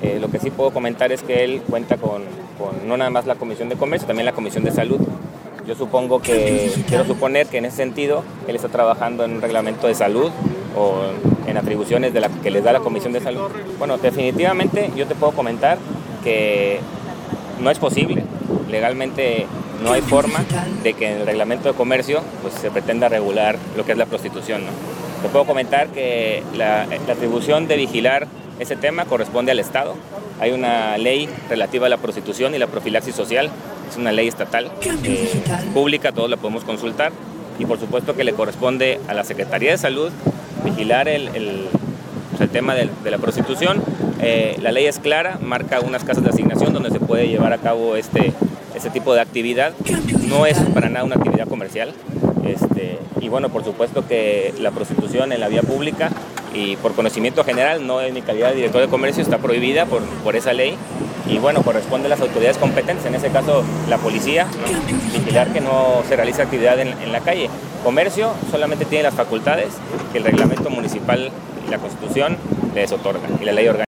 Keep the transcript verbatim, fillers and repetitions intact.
Eh, lo que sí puedo comentar es que él cuenta con, con no nada más la Comisión de Comercio, también la Comisión de Salud. Yo supongo que, quiero suponer que en ese sentido él está trabajando en un reglamento de salud o en atribuciones de la, que les da la Comisión de Salud. Bueno, definitivamente yo te puedo comentar que no es posible. Legalmente no hay forma de que en el reglamento de comercio pues, se pretenda regular lo que es la prostitución, ¿no? Te puedo comentar que la, la atribución de vigilar ese tema corresponde al Estado. Hay una ley relativa a la prostitución y la profilaxis social. Es una ley estatal, eh, pública, todos la podemos consultar. Y por supuesto que le corresponde a la Secretaría de Salud vigilar el, el, pues el tema de, de la prostitución. Eh, la ley es clara, marca unas casas de asignación donde se puede llevar a cabo este, este tipo de actividad. No es para nada una actividad comercial. Este, y bueno, por supuesto que la prostitución en la vía pública y por conocimiento general, no en mi calidad de director de comercio, está prohibida por, por esa ley. Y bueno, corresponde a las autoridades competentes, en ese caso la policía, ¿no? Vigilar que no se realice actividad en, en la calle. Comercio solamente tiene las facultades que el reglamento municipal y la Constitución les otorgan y la ley orgánica.